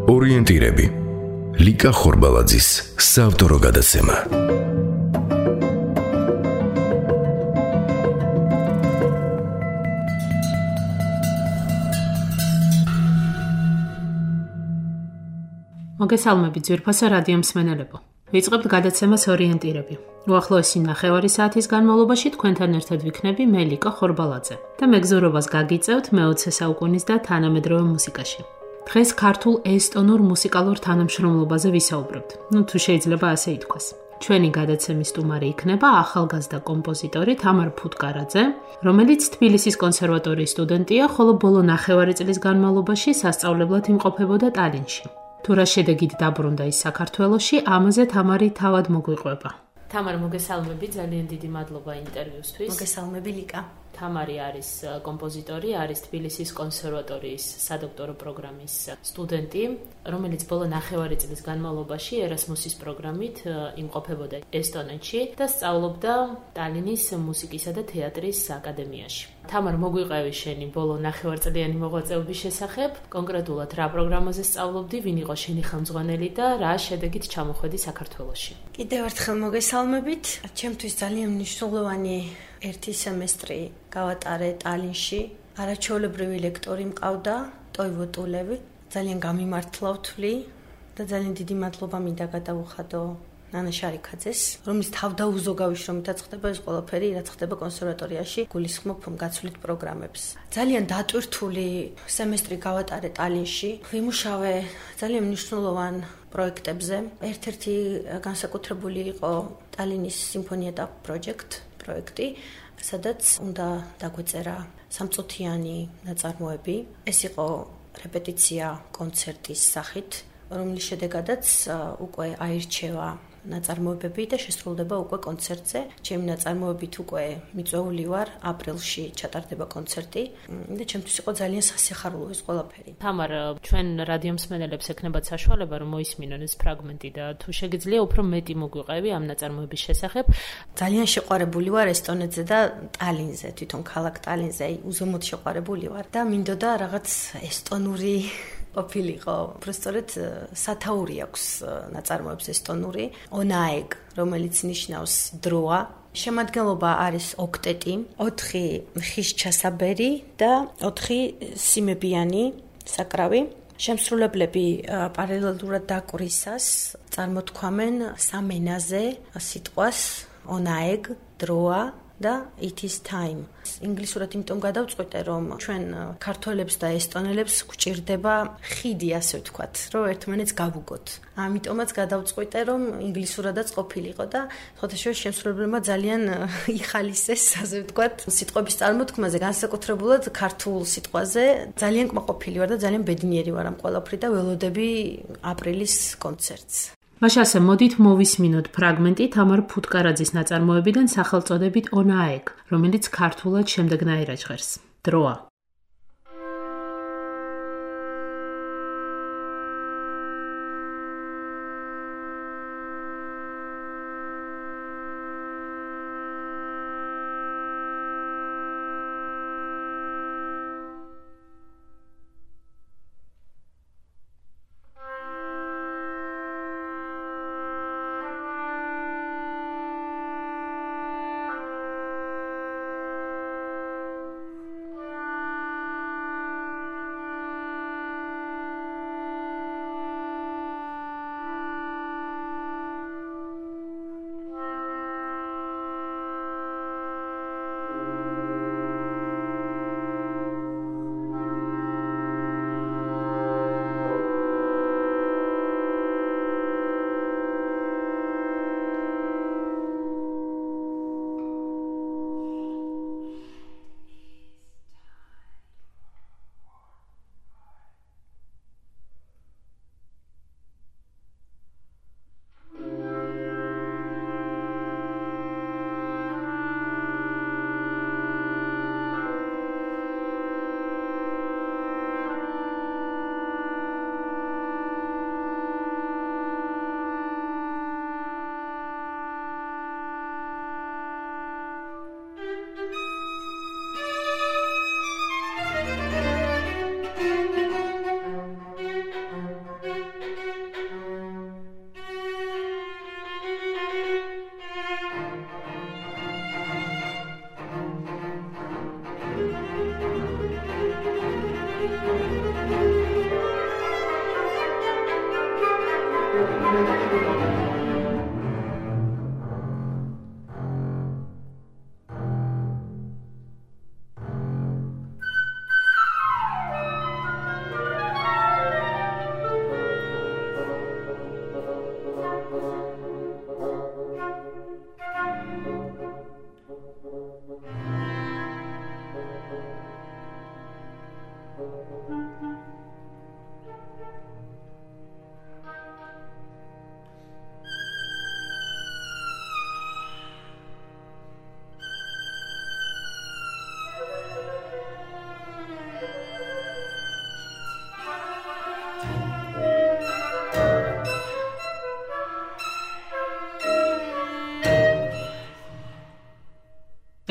ორიენტირები ლიკა ხორბალაძის საავტორო გადაცემა. მოგესალმებით ძვირფასა რადიო მსმენელებო. ვიწყებთ გადაცემას ორიენტირები. უახლოესი ნახევარი საათის განმავლობაში თქვენთან ერთად ვიქნები მე ლიკა ხორბალაძე და მეგზურობას გაგიწევთ მე-20 საუკუნის და თანამედროვე მუსიკაში. დღეს ქართულ ესტონურ მუსიკალურ თანამშრომლობაზე ვისაუბრებთ. თუ შეიძლება ასე ითქვას. ჩვენი გადაცემის სტუმარი იქნება ახალგაზრდა კომპოზიტორი თამარ ფუტკარაძე, რომელიც თბილისის კონსერვატორიის სტუდენტია, ხოლო ბოლო ნახევარი წლის განმავლობაში სასწავლებლად იმყოფებოდა ტალინში. თუ რა შედეგით დაბრუნდა ის საქართველოში, ამაზე თამარი თავად მოგვიყვება. თამარ, მოგესალმები, ძალიან დიდი მადლობა ინტერვიუსთვის. მოგესალმები ლიკა. თამარი არის კომპოზიტორი, არის თბილისის კონსერვატორიის სადოქტორო პროგრამის სტუდენტი, რომელიც ბოლო ნახევარი წლის განმავლობაში ერასმუსის პროგრამით იმყოფებოდა ესტონეთში და სწავლობდა ტალინის მუსიკისა და თეატრის აკადემიაში. თამარ, მოგვიყევი შენი ბოლო ნახევარწლიანი მოღვაწეობის შესახებ, კონკრეტულად რა პროგრამაზე სწავლობდი, ვინ იყო შენი ხელმძღვანელი და რა შედეგით ჩამოხვედი საქართველოში? კიდევ ერთხელ მოგესალმებით. ჩემთვის ძალიან მნიშვნელოვანი ერთი სემესტრი გავატარე ტალინში. არაჩვეულებრივი ლექტორი მყავდა, ტოივო ტულევი. ძალიან გამიმართლა ვთვლი და ძალიან დიდი მადლობა მინდა გადავუხადო ნანა შარიქაძეს, რომლის თავდაუზოგავიშრომითაც ხდება ეს ყველაფერი, რაც ხდება კონსერვატორიაში, გულისხმობ გაცვლით პროგრამებს. ძალიან დატვირთული სემესტრი გავატარე ტალინში. ვიმუშავე ძალიან მნიშვნელოვან პროექტებზე. ერთ-ერთი განსაკუთრებული იყო ტალინის სიმფონია და პროექტი, სადაც უნდა დაგვეწერა სამწუთიანი ნაწარმოები. ეს იყო რეპეტიცია კონცერტის სახით, რომლის შედეგადაც უკვე აირჩევა ნაწარმოებები და შესრულდება უკვე კონცერტზე. ჩემი ნაწარმოებით უკვე მიწვეული ვარ, აპრილში ჩატარდება კონცერტი და ჩემთვის იყო ძალიან სასიხარულო ეს ყველაფერი. თამარ, ჩვენ რადიო მსმენელებს ექნებათ საშუალება რომ მოისმინონ ეს ფრაგმენტი და თუ შეგიძლია უფრო მეტი მოგვიყევი ამ ნაწარმოების შესახებ. ძალიან შეყვარებული ვარ ესტონეთზე და ტალინზე, თვითონ ქალაქ ტალინზე, უზომოდ შეყვარებული ვარ და მინდოდა რაღაც ესტონური ყოფილიყო. უბრალოდ სათაური აქვს ნაწარმოებს ესტონური, ონაეგ, რომელიც ნიშნავს დროა. შემადგენლობა არის ოქტეტი, 4 ხის ჩასაბერი და 4 სიმებიანი საკრავი. შემსრულებლები პარალელურად დაკვრისას წარმოთქვამენ სამ ენაზე სიტყვას ონაეგ, დროა და it is time. ინგლისურად იმიტომ გადავწყვიტე, რომ ჩვენ ქართველებს და ესტონელებს გვჭირდება ხიდი, ასე ვთქვათ, რომ ერთმანეთს გავუგოთ. ამიტომაც გადავწყვიტე, რომ ინგლისურადაც ყოფილიყო და ხოთაშორის შემსრულებლებმა ძალიან იხალისეს, ასე ვთქვათ, სიტყვების წარმოთქმაზე, განსაკუთრებულად ქართულ სიტყვაზე. ძალიან კმაყოფილი ვარ და ძალიან ბედნიერი ვარ ამ ყველაფრით და ველოდები აპრილის კონცერტს. მაშასე მოდით მოვისმინოთ ფრაგმენტი თამარ ფუტკარაძის ნაწარმოებიდან სახელწოდებით ონაეგ, რომელიც ქართულად შემდეგნაირად ჟღერს. დროა.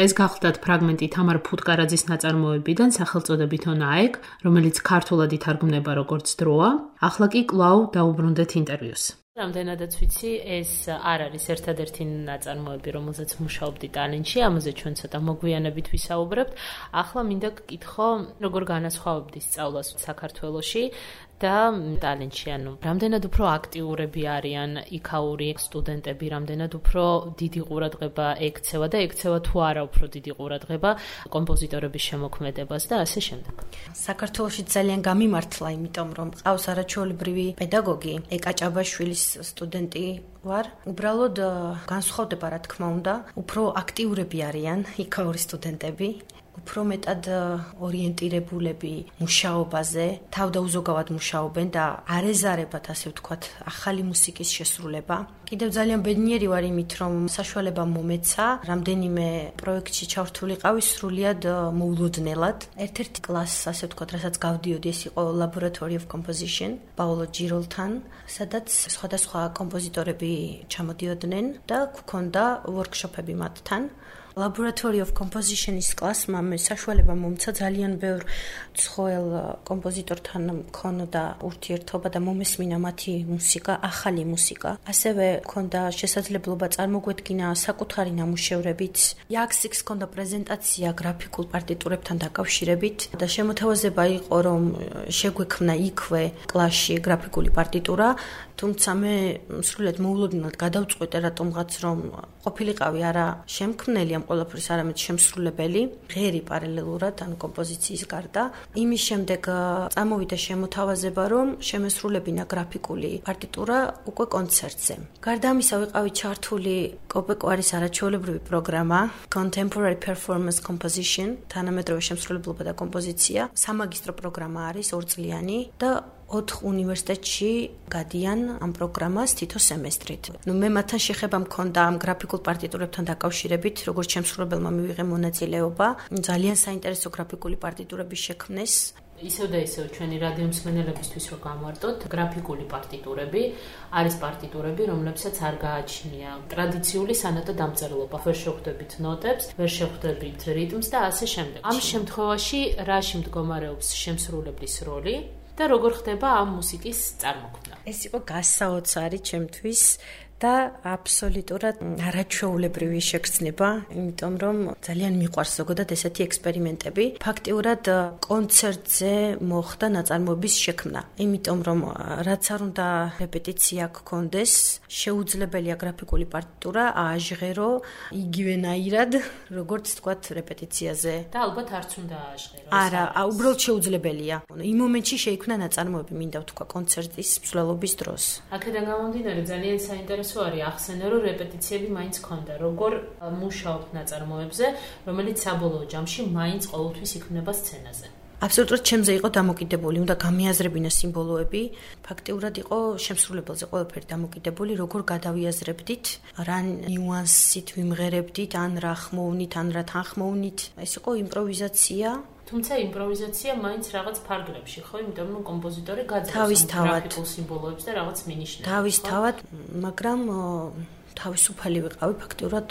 ეს გახლდათ ფრაგმენტი თამარ ფუტკარაძის ნაწარმოებიდან სახელწოდებით „ონაეკ“, რომელიც ქართულად ითარგმნება როგორც დროა. ახლა კი კვლავ დაუბრუნდეთ ინტერვიუს. რამდენადაც ვიცი, ეს არ არის ერთადერთი ნაწარმოები, რომელზეც მუშაობდი ტალინში, ამაზე ჩვენ ცოტა მოგვიანებით ვისაუბრებთ. ახლა მინდა გკითხო, როგორ განასხვავებდი სწავლას საქართველოში და ტალინში, ანუ რამდენად უფრო აქტიურები არიან იქაური სტუდენტები, რამდენად უფრო დიდი ყურადღება ექცევა და ექცევა თუ არა უფრო დიდი ყურადღება კომპოზიტორების შემოქმედებას და ასე შემდეგ. საქართველოში ძალიან გამიმართლა, იმიტომ რომ ყავს არაჩვეულებრივი პედაგოგი ეკა ჭაბაშვილის სტუდენტი ვარ. უბრალოდ განსხვავდება, რა თქმა უნდა, უფრო აქტიურები არიან იქაური სტუდენტები. უფრო მეტად ორიენტირებულები მუშაობაზე, თავდაუზოგავად მუშაობენ და არ ეზარებათ, ასე ვთქვათ, ახალი მუსიკის შესრულება. კიდევ ძალიან ბედნიერი ვარ იმით, რომ საშუალება მომეცა, რამდენიმე პროექტში ჩართულიყავი სრულიად მოულოდნელად. ერთ-ერთი კლასს, ასე ვთქვათ, რასაც გავდიოდი, ეს იყო Laboratory of Composition, პაოლო ჯიროლთან, სადაც სხვადასხვა კომპოზიტორები ჩამოდიოდნენ და გქონდა ვორქშოპები მათთან. Laboratory of Composition-ის კლასმა მე საშუალება მომცა ძალიან ბევრ ცხოველ კომპოზიტორთან მქონოდა ურთიერთობა და მომესმინა მათი მუსიკა, ახალი მუსიკა. ასევე მქონდა შესაძლებლობა წარმოგვედგინა საკუთარი ნამუშევრებით. Yaxix მქონდა პრეზენტაცია გრაფიკულ პარტიტურებთან დაკავშირებით და შემოთავაზება იყო, რომ შეგვექმნა იქვე კლასში გრაფიკული პარტიტურა, თუმცა მე სრულიად მოულოდნელად გადავწყვიტე რატომღაც რომ ყოფილიყავი არა შემქმნელი ამ ყველაფრის, არამედ შემსრულებელი, ღერი პარალელურად ან კომპოზიციის გარდა. იმის შემდეგ წამოვიდა შემოთავაზება, რომ შემესრულებინა გრაფიკული პარტიტურა უკვე კონცერტზე. გარდა ამისა ვიყავი ჩართული კოპეკოარის არაჩვეულებრივი პროგრამა Contemporary Performance Composition, თანამედროვე შემსრულებლობა და კომპოზიცია. სამაგისტრო პროგრამა არის 2 წლიანი და 4 უნივერსიტეტში გადიან ამ პროგრამას თითო სემესტრით. მე მათთან შეხება მქონდა ამ გრაფიკულ პარტიტურებთან დაკავშირებით, როგორც შემსრულებელმა მივიღე მონაწილეობა, ძალიან საინტერესო გრაფიკული პარტიტურების შექმნეს. ისევ და ისევ ჩვენი რადიო მსმენელებისთვის რო გამარტოთ, გრაფიკული პარტიტურები არის პარტიტურები, რომლებსაც არ გააჩნია ტრადიციული სანოტო დამწერლობა. ვერ შეხვდებით ნოტებს, ვერ შეხვდებით რიტმს და ასე შემდეგ. ამ შემთხვევაში რაში მდგომარეობს შემსრულებლის როლი? და როგორ ხდება ამ მუსიკის წარმოქმნა? ეს იყო გასაოცარი ჩემთვის და აბსოლუტურად არაჩვეულებრივი შეგრძნება, იმიტომ რომ ძალიან მიყვარს ზოგადად ესეთი ექსპერიმენტები. ფაქტიურად კონცერტზე მოხდა ნაწარმოების შექმნა, იმიტომ რომ რაც არ უნდა რეპეტიცია გქონდეს, შეუძლებელია გრაფიკული პარტიტურა ააჟღერო იგივენაირად, როგორც თქვათ რეპეტიციაზე. და ალბათ არც უნდა ააჟღერო. არა, უბრალოდ შეუძლებელია. იმ მომენტში შეიქმნა ნაწარმოები, მინდა ვთქვა კონცერტის მსვლელობის დროს. აქედან გამომდინარე ძალიან საინტერესო არის ახსენე, რომ რეპეტიციები მაინც ქონდა, როგორ მუშაობთ ნაწარმოებზე, რომელიც საბოლოო ჯამში მაინც ყოველთვის იქნება სცენაზე. აბსოლუტურად ჩემზე იყო დამოკიდებული, უნდა გამიაზრებინა სიმბოლოები, ფაქტიურად იყო შემსრულებელზე ყველაფერი დამოკიდებული, როგორ გადავიაზრებდით, რა ნიუანსით ვიმღერებდით, ან რა ხმოვნით, ან რა თანხმოვნით. ეს იყო იმპროვიზაცია. თუმცა იმპროვიზაცია მაინც რაღაც ფარგლებში, ხო? იმიტომ რომ კომპოზიტორი გაძლევს თავისთავად სიმბოლოებს და რაღაც მინიშნებს. თავისთავად, მაგრამ თავისუფალი ვიყავი ფაქტიურად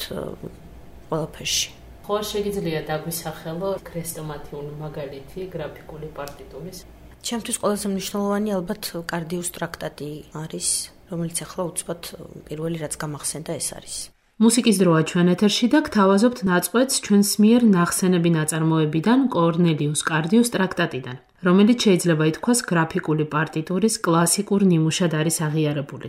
ყველაფერში. ხო, შეგიძლია დაგვისახელო ქრესტომატიული მაგალითი გრაფიკული პარტიტურის? ჩემთვის ყველაზე მნიშვნელოვანი ალბათ კარდიუს ტრაქტატი არის, რომელიც ახლა უცბად პირველი რაც გამახსენდა ეს არის. მუსიკის დროა ჩვენ ეთერში და გთავაზობთ ნაწყვეტს ჩვენს მიერ ნახსენები ნაწარმოებიდან კორნელიუს კარდიუს ტრაქტატიდან, რომელიც შეიძლება ითქვას გრაფიკული პარტიტურის კლასიკურ ნიმუშად არის აღიარებული.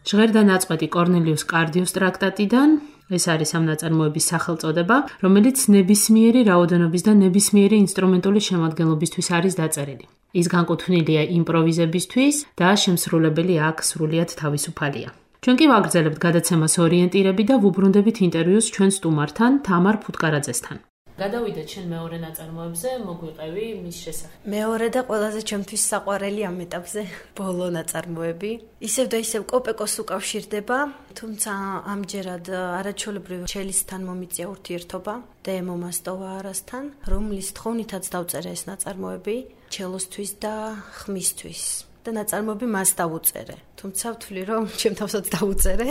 ჟღერდა ნაწყვეტი კორნელიუს კარდიუს ტრაქტატიდან. ეს არის ამ ნაწარმოების სახელწოდება, რომელიც ნებისმიერი რაოდენობის და ნებისმიერი ინსტრუმენტული შემადგენლობისთვის არის დაწერილი. ის განკუთვნილია იმპროვიზებისთვის და შემსრულებელი აქ სრულიად თავისუფალია. ჩვენ კი ვაგრძელებთ გადაცემას ორიენტირები და ვუბრუნდებით ინტერვიუს ჩვენ სტუმართან, თამარ ფუტკარაძესთან. გადავიდეთ შენ მეორე ნაწარმოებზე, მოგვიყევი მის შესახებ. მეორე და ყველაზე ჩემთვის საყვარელი ამ ეტაპზე ბოლო ნაწარმოები. ისევ და ისევ კოპეკოს უკავშირდება, თუმცა ამჯერად არაჩვეულებრივ ჩელისთან მომიწია ურთიერთობა და ემო მასტოვა არასთან, რომლის თხოვნითაც დავწერე ეს ნაწარმოები ჩელოსთვის და ხმისთვის. და ნაწარმოები მას დავუწერე. თუმცა ვთვლი, რომ ჩემ თავსაც დავუწერე.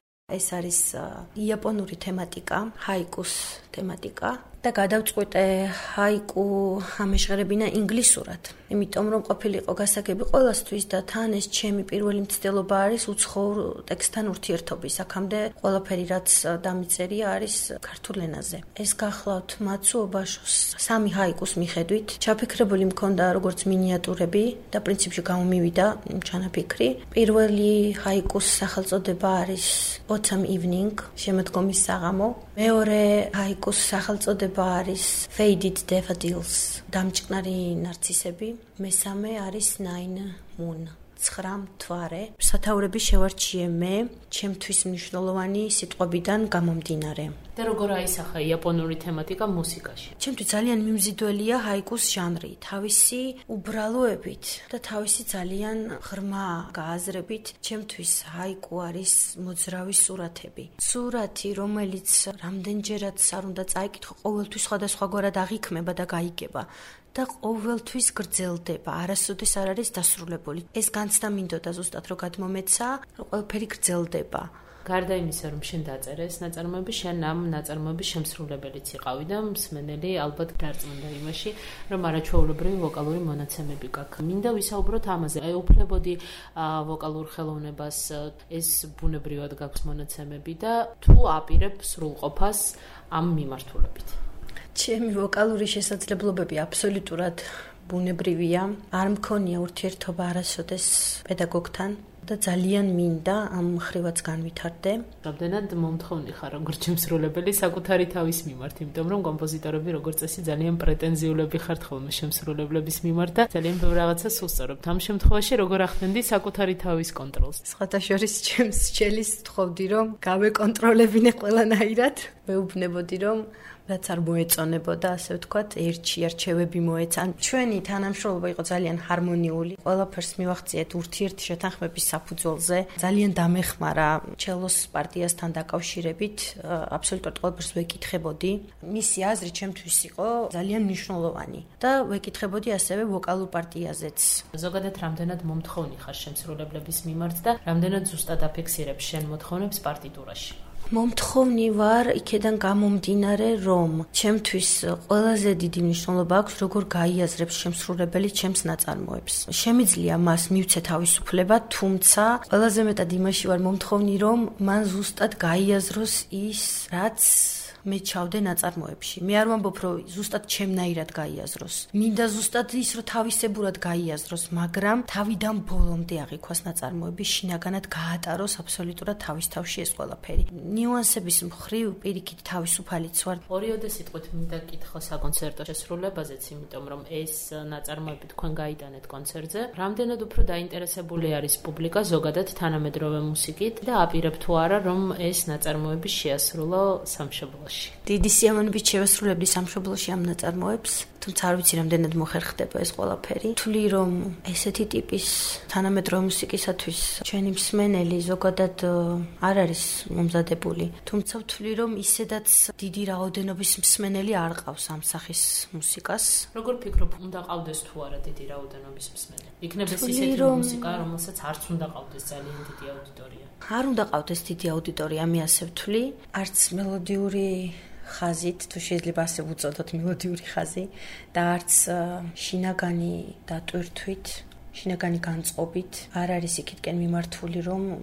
ეს არის იაპონური თემატიკა, ჰაიკუს თემატიკა და გადავწყვიტე ჰაიკუ ამეშღერებინა ინგლისურად, იმიტომ რომ ყოფილიყო გასაგები ყველასთვის და თან ეს ჩემი პირველი მცდელობა არის უცხოურ ტექსტთან ურთიერთობის. აქამდე ყველაფერი რაც დამიწერია არის ქართულ ენაზე. ეს გახლავთ მაცუო ბაშოს 3 ჰაიკუს მიხედვით. ჩაფიქრებული მქონდა როგორც მინიატურები და პრინციპში გამომივიდა ჩანაფიქრი. პირველი ჰაიკუს სახელწოდება არის Autumn Evening, შემოდგომის საღამო. მეორე ჰაიკუს სახელწოდება არის Faded Daffodils, დამჭკნარი ნარცისები. მესამე არის Nine Moon, 9 მთვარე. სათაურები შევარჩიე მე, ჩემთვის მნიშვნელოვანი სიტყვებიდან გამომდინარე. და როგორ აისახა იაპონური თემატიკა მუსიკაში? ჩემთვის ძალიან მიმზიდველია ჰაიკუს ჟანრი, თავისი უბრალოებით და თავისი ძალიან ღრმა გააზრებით. ჩემთვის ჰაიკუ არის მოძრავი სურათები. სურათი, რომელიც რამდენჯერაც არ უნდა წაიკითხო, ყოველთვის სხვადასხვაგვარად აღიქმება და გაიგება. და ყოველთვის გრძელდება, არასოდეს არ არის დასრულებული. ეს განცდა მინდოდა ზუსტად რომ გადმომეცა, რომ ყველაფერი გრძელდება. გარდა იმისა, რომ შენ დაწერე ეს ნაწარმოები, შენ ამ ნაწარმოების შემსრულებელიც იყავი და მსმენელი ალბათ დარწმუნდა იმაში, რომ არაჩვეულებრივი ვოკალური მონაცემები გაქვს. მინდა ვისაუბროთ ამაზე. ეუფლებოდი ვოკალურ ხელოვნებას, ეს ბუნებრივად გაქვს მონაცემები და თუ აპირებ სრულყოფას ამ მიმართულებით. ჩემი ვოკალური შესაძლებლობები აბსოლუტურად ბუნებრივია. არ მქონია ურთიერთობა არასოდეს პედაგოგთან და ძალიან მინდა ამ მხრივაც განვითარდე. რამდენად მომთხოვნი ხარ როგორც შემსრულებელი საკუთარი თავის მიმართ, იმიტომ რომ კომპოზიტორები როგორც წესი ძალიან პრეტენზიულები ხართ ხოლმე შემსრულებლების მიმართ და ძალიან ბევრ რაღაცას უსწორებთ. ამ შემთხვევაში როგორ ახდენდი საკუთარი თავის კონტროლს? სხვათა შორის ჩემს ჩელის ვთხოვდი რომ გავეკონტროლებინე ყველანაირად. მეუბნებოდი რომ რაც არ მოეწონებოდა, ასე ვთქვათ, ერთში არჩევები მოეცა. ჩვენი თანამშრომლობა იყო ძალიან ჰარმონიული. ყველაფერს მივახციეთ ურთიერთ შეთანხმების საფუძველზე. ძალიან დამეხმარა ჩელოს პარტიასთან დაკავშირებით. აბსოლუტურად ყველაფერს ვეკითხებოდი. მისი აზრი ჩემთვის იყო ძალიან მნიშვნელოვანი და ვეკითხებოდი ასევე ვოკალურ პარტიაზეც. ზოგადად რამდენად მომთხოვნი ხარ შემსრულებლების მიმართ და რამდენად ზუსტად აფიქსირებ შენ მოთხოვნებს პარტიტურაში? მომთხოვნი ვარ იქედან გამომდინარე, რომ ჩემთვის ყველაზე დიდი მნიშვნელობა აქვს, როგორ გაიაზრებს შემსრულებელი ჩემს ნაწარმოებს. შემიძლია მას მივცე თავისუფლება, თუმცა ყველაზე მეტად იმაში ვარ მომთხოვნი, რომ მან ზუსტად გაიაზროს ის, რაც მე ჩავდე ნაწარმოებში. მე არ ვამბობ, რომ ზუსტად ჩემნაირად გაიაზროს. მინდა ზუსტად ის, რომ თავისებურად გაიაზროს, მაგრამ თავიდან ბოლომდე აღიქვას ნაწარმოები, შინაგანად გაატაროს აბსოლუტურად თავის თავში ეს ყველაფერი. ნიუანსების მხრივ პირიქით თავისუფალიც ვარ. ორიოდე სიტყვით მინდა კითხო საკონცერტო შესრულებაზეც, იმიტომ რომ ეს ნაწარმოები თქვენ გაიტანეთ კონცერტზე. რამდენად უფრო დაინტერესებული არის პუბლიკა ზოგადად თანამედროვე მუსიკით და აპირებ თუ არა, რომ ეს ნაწარმოები შეასრულო სამშობლოში? დიდი სიამოვნებით შევასრულებდი სამშობლოში ამ ნაწარმოებს, თუმცა არ ვიცი რამდენად მოხერხდება ეს ყველაფერი. თვლი რომ ესეთი ტიპის თანამედროვე მუსიკისათვის ჩვენი მსმენელი ზოგადად არ არის მომზადებული. თუმცა ვთვლი რომ ისედაც დიდი რაოდენობის მსმენელი არ ყავს ამ სახის მუსიკას. როგორ ფიქრობ, უნდა ყავდეს თუ არა დიდი რაოდენობის მსმენელი? იქნება ისეთი მუსიკა, რომელსაც არც უნდა ყავდეს ძალიან დიდი აუდიტორია. არ უნდა ყავდეს დიდი აუდიტორია, მე ასე ვთვლი, არც მელოდიური ხაზით, თუ შეიძლება ასე ვუწოდოთ მელოდიური ხაზი და არც შინაგანი დატვირთვით, შინაგანი განწყობით არ არის იქითკენ მიმართული, რომ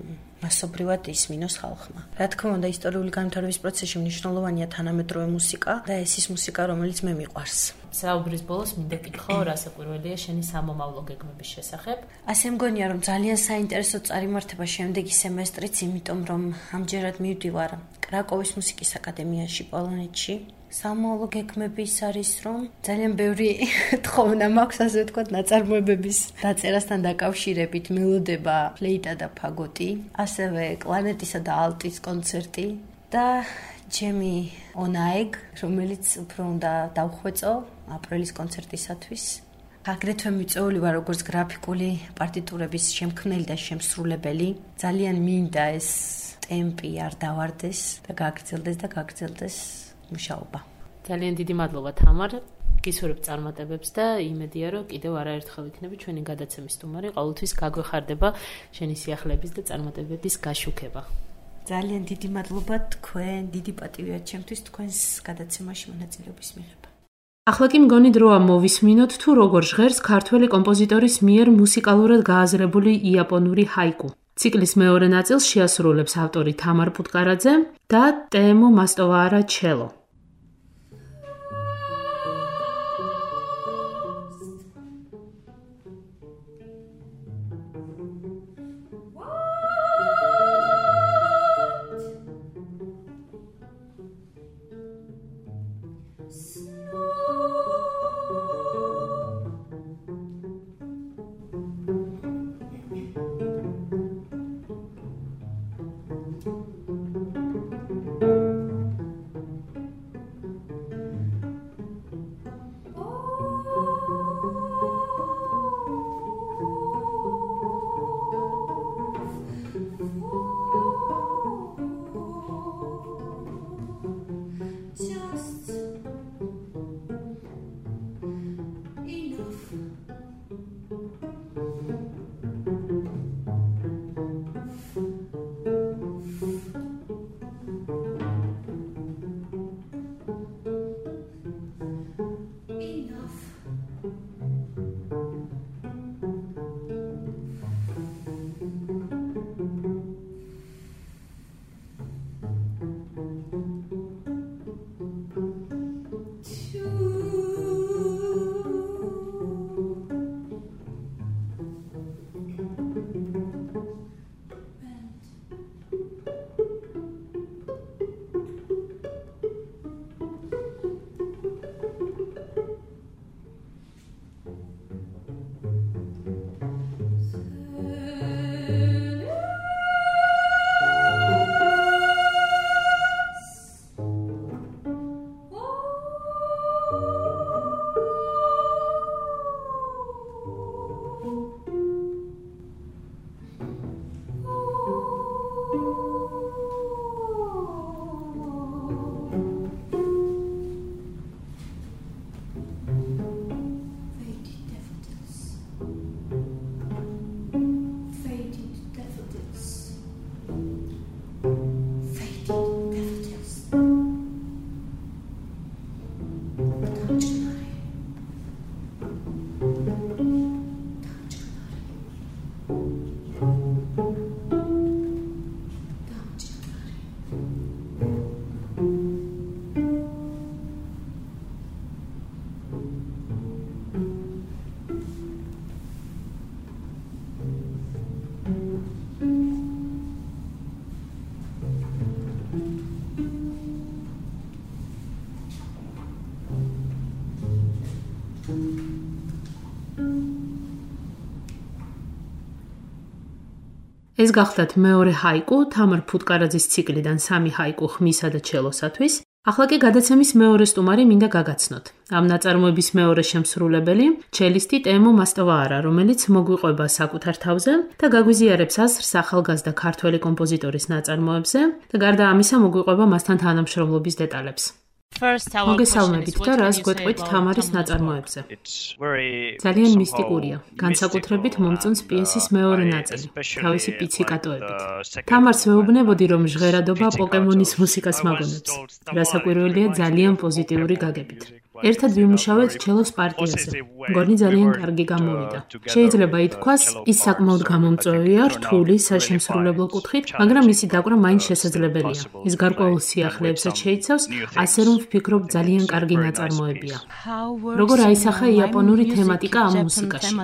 მასობრივად ისმინოს ხალხმა. Რა თქმა უნდა, ისტორიული განვითარების პროცესში მნიშვნელოვანია თანამედროვე მუსიკა და ეს ის მუსიკა, რომელიც მე მიყვარს. საუბრის ბოლოს მინდა კითხო, რა საკვირველია შენი სამომავლო გეგმების შესახებ? ასე მგონია, რომ ძალიან საინტერესო წარიმართება შემდეგი სემესტრიც, იმიტომ რომ ამჯერად მივდივარ კრაკოვის მუსიკის აკადემიაში პოლონეთში. სამომავლო გეგმების არის, რომ ძალიან ბევრი თხოვნა მაქვს, ასე ვთქვათ, ნაწარმოებების დაწერასთან დაკავშირებით, მელოდება, ფლეიტა და ფაგოტი, ასევე კლარნეტისა და ალტის კონცერტი და ჩემი ონაეგ, რომელიც უფრო უნდა დავხვეწო აპრილის კონცერტისათვის. აგრეთვე მიწვეული ვარ როგორც გრაფიკული პარტიტურების შემქმნელი და შემსრულებელი. ძალიან მინდა ეს ტემპი არ დავარდეს და გაგრძელდეს მუშაობა. ძალიან დიდი მადლობა თამარ. გისურვებ წარმატებებს და იმედია რომ კიდევ არაერთხელ იქნები ჩვენი გადაცემის სტუმარი, ყოველთვის გაგვეხარდება შენი სიახლეების და წარმატებების გაშუქება. ძალიან დიდი მადლობა თქვენ, დიდი პატივია ჩემთვის თქვენს გადაცემაში მონაწილეობის მიღება. ახლა კი მგონი დროა მოვისმინოთ თუ როგორ ჟღერს ქართველი კომპოზიტორის მიერ მუსიკალურად გააზრებული იაპონური ჰაიკუ. ციკლის მეორე ნაწილს შეასრულებს ავტორი თამარ პუტკარაძე და ტემო მასტოვარა ჩელო. ეს გახლდათ მეორე ჰაიკუ თამარ ფუტკარაძის ციკლიდან 3 ჰაიკუ ხმისა და ჩელოსათვის. ახლა კი გადაცემის მეორე სტუმარი მინდა გაგაცნოთ. ამ ნაწარმოების მეორე შემსრულებელი ჩელისტი ტემო მასტოვარა, რომელიც მოგვიყვება საკუთარ თავზე და გაგვიზიარებს აზრს ახალგაზრდა ქართველი კომპოზიტორის ნაწარმოებზე და გარდა ამისა მოგვიყვება მასთან თანამშრომლობის დეტალებს. მოგესალმებით და რას გვეტყვით თამარის ნაწარმოებზე. ძალიან მისტიკურია, განსაკუთრებით მომწონს პიესის მეორე ნაწილი, თავისი პიციკატოებით. თამარს ვეუბნებოდი, რომ ჟღერადობა პოკემონის მუსიკას მაგონებს. რასაკვირველია, ძალიან პოზიტიური გაგებით. ერთად ვიმუშავეთ ჩელოს პარტიაზე. მგონი ძალიან კარგი გამოვიდა. შეიძლება ითქვას, ის საკმაოდ გამომწვევია, რთული, საშემსრულებლო კუთხით, მაგრამ მისი დაკვრა მაინც შესაძლებელია. ის გარკვეულ სიახლეებსაც შეიცავს, ასე რომ ვფიქრობ, ძალიან კარგი ნაწარმოებია. როგორ აისახა იაპონური თემატიკა ამ მუსიკაში?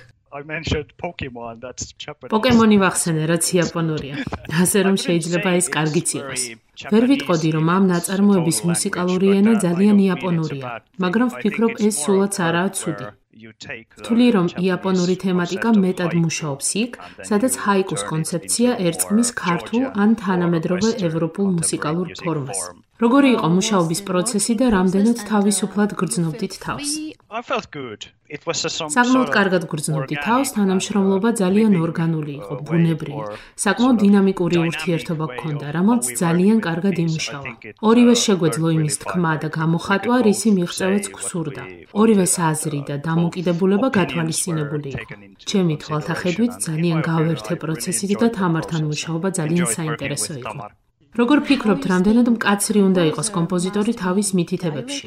პოკემონი ვახსენე, რაც იაპონურია. ასე რომ შეიძლება ეს კარგიც იყოს. ვერ ვიტყოდი, რომ ამ ნაწარმოების მუსიკალური ენა ძალიან იაპონურია, მაგრამ ვფიქრობ, ეს სულაც არაა ცუდი. რთული რომ იაპონური თემატიკა მეტად მუშაობს იქ, სადაც ჰაიკუს კონცეფცია ერწყმის ქართულ ან თანამედროვე ევროპულ მუსიკალურ ფორმას. როგორი იყო მუშაობის პროცესი და რამდენად თავისუფლად გრძნობდით თავს? საკმაოდ კარგად გრძნობდი თავს, თანამშრომლობა ძალიან ორგანული იყო, ბუნებრივი. საკმაოდ დინამიკური ურთიერთობა გქონდა, რამაც ძალიან კარგად იმუშავა. ორივე შეგვეძლო იმის თქმა და გამოხატვა, რისი მიღწევაც გსურდა. ორივეს აზრი და დამოკიდებულება გათვალისწინებული იყო. ჩემი თვალთახედვით ძალიან გავერთე პროცესით და თამართან მუშაობა ძალიან საინტერესო იყო. როგორ ფიქრობთ, რამდენად მკაცრი უნდა იყოს კომპოზიტორი თავის მითითებებში?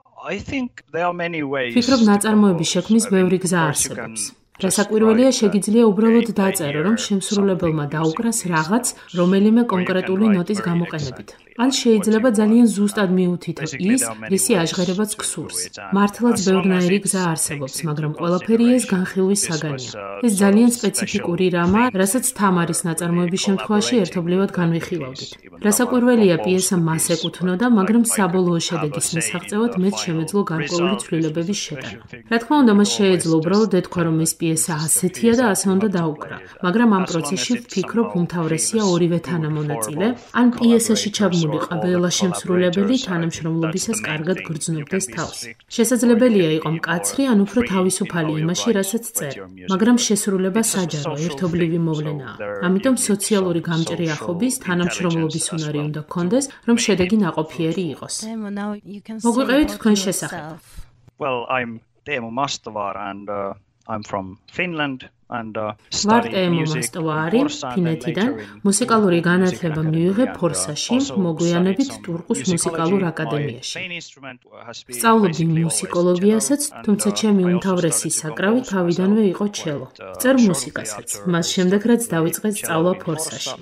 ფიქრობ, ნაწარმოების შექმნის ბევრი გზა არსებობს. რასაკვირველია, შეგიძლია უბრალოდ დაწერო, რომ შემსრულებელმა დაუკრას რაღაც რომელიმე კონკრეტული ნოტის გამოყენებით. ან შეიძლება ძალიან ზუსტად მიუთითო ის, რისი აჟღერებაც გსურს. მართლაც ბევრნაირი გზა არსებობს, მაგრამ ყველაფერი ეს განხილვის საგანია. ეს ძალიან სპეციფიკური რამაა, რასაც თამარის ნაწარმოების შემთხვევაში ერთობლივად განვიხილავდით. რასაკვირველია, პიესა მას ეკუთვნოდა, მაგრამ საბოლოო შედეგის მისაღწევად მეც შემეძლო გარკვეული ცვლილებების შეტანა. რა თქმა უნდა, მას შეეძლო უბრალოდ ეთქვა, რომ ეს პიესა ასეთია და ასე უნდა დაუკრა. მაგრამ ამ პროცესში ვფიქრობ, უმთავრესია ორივე თანამონაწილე, ან პიესაში ჩაბმული ყველა შემსრულებელი თანამშრომლობისას კარგად გრძნობდეს თავს. შესაძლებელია იყო მკაცრი, ან უფრო თავისუფალი იმაში, რასაც წერ, მაგრამ შესრულება საჯარო, ერთობლივი მოვლენაა. ამიტომ სოციალური გამჭრიახობის, თანამშრომლობის უნარი უნდა გქონდეს, რომ შედეგი ნაყოფიერი იყოს. მოგვიყევით თქვენ შესახებ. Teemu Mastovaar and I'm from Finland. ვარ ტეემო მასტოვარი, ფინეთიდან. მუსიკალური განათლება მივიღე ფორსაში, მოგვიანებით ტურკუს მუსიკალურ აკადემიაში. სწავლობდი მუსიკოლოგიასაც, თუმცა ჩემი უმთავრესი საკრავი თავიდანვე იყო ჩელო. ვწერ მუსიკასაც, მას შემდეგ რაც დავიწყე სწავლა ფორსაში.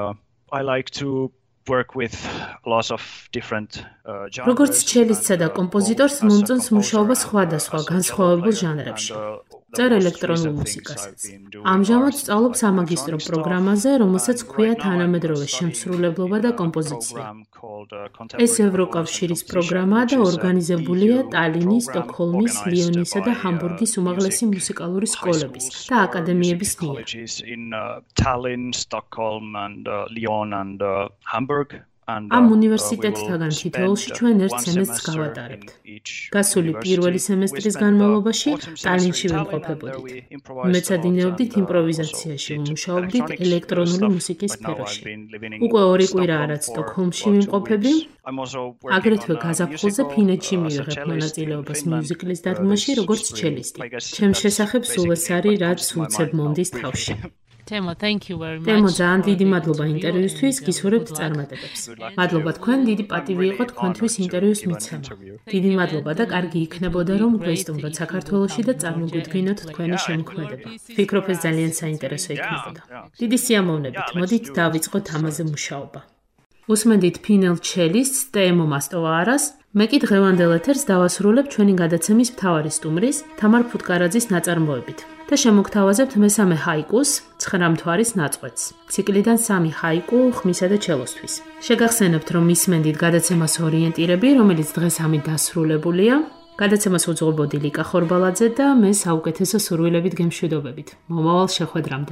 როგორც ჩელისტსა და კომპოზიტორს მომწონს მუშაობა სხვადასხვა განსხვავებულ ჟანრებში. წერ ელექტრონულ მუსიკასაც. ამჟამად სწავლობ სამაგისტრო პროგრამაზე, რომელსაც ჰქვია თანამედროვე შემსრულებლობა და კომპოზიცია. ეს ევროკავშირის პროგრამაა და ორგანიზებულია ტალინის, სტოკჰოლმის, ლიონისა და ჰამბურგის უმაღლესი მუსიკალური სკოლების და აკადემიების მიერ. ამ უნივერსიტეტთაგან თითოეულში ჩვენ ერთ სემესტრს გავატარებთ. გასული პირველი სემესტრის განმავლობაში ტალინში ვიმყოფებოდით. მეცადინეობდით იმპროვიზაციაში, ვმუშაობდით ელექტრონული მუსიკის სფეროში. უკვე 2 კვირაა რაც სტოკჰოლმში ვიმყოფები. აგრეთვე გაზაფხულზე ფინეთში მივიღებ მონაწილეობას მიუზიკლის დადგმაში, როგორც ჩელისტი. ჩემს შესახებ სულ ეს არის, რაც უცებ მომდის თავში. Temo, thank you very much. Temo, ძალიან დიდი მადლობა ინტერვიუსთვის, გისურვებთ წარმატებებს. მადლობა თქვენ, დიდი პატივი იყო თქვენთვის ინტერვიუს მიცემა. დიდი მადლობა და კარგი იქნებოდა რომ გვესტუმროთ საქართველოში და წარმოგვიდგინოთ თქვენი შემოქმედება. ვფიქრობ ეს ძალიან საინტერესო იქნებოდა. დიდი სიამოვნებით, მოდით დავიწყოთ ამაზე მუშაობა. უსმენდით ფინელ ჩელისტს ტემო მასტოვარას. მე კი დღევანდელ ეთერს დავასრულებ ჩვენი გადაცემის მთავარი სტუმრის თამარ ფუტკარაძის ნაწარმოებით და შემოგთავაზებთ მესამე ჰაიკუს 9 მთვარის ნაწყვეტს. ციკლიდან 3 ჰაიკუ ხმისა და ჩელოსთვის. შეგახსენებთ, რომ მისმენდით გადაცემას ორიენტირები, რომელიც დღეს ამით დასრულებულია. გადაცემას უძღვებოდი ლიკა ხორბალაძე და მე საუკეთესო სურვილებით გემშვიდობებით. მომავალ შეხვედრამდე.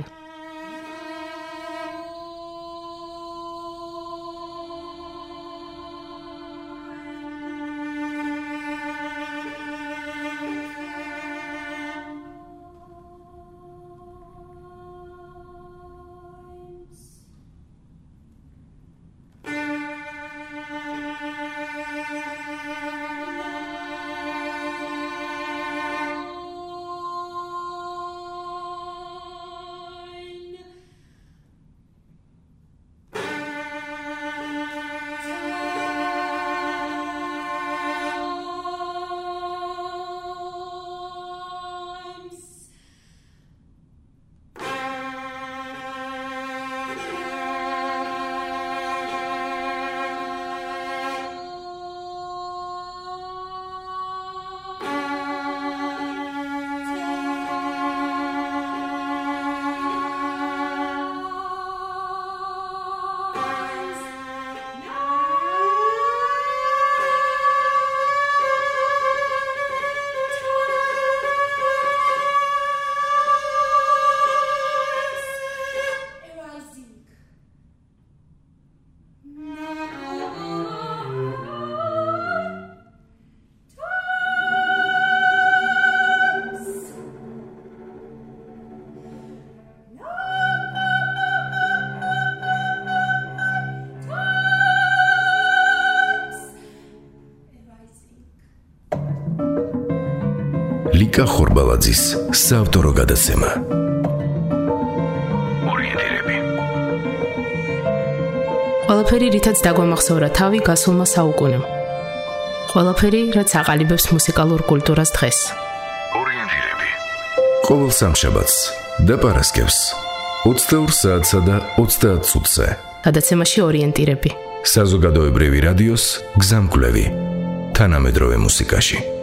ლიკა ხორბალაძის საავტორო გადაცემა. ორიენტირები. ყველაფერი, რითაც დაგვამახსოვრა თავი გასულმა საუკუნემ. ყველაფერი, რაც აყალიბებს მუსიკალურ კულტურას დღეს. ორიენტირები. ყოველ სამშაბათს და პარასკევს 22 საათსა და 30 წუთზე. გადაცემაში ორიენტირები. საზოგადოებრივი რადიოს გზამკვლევი თანამედროვე მუსიკაში.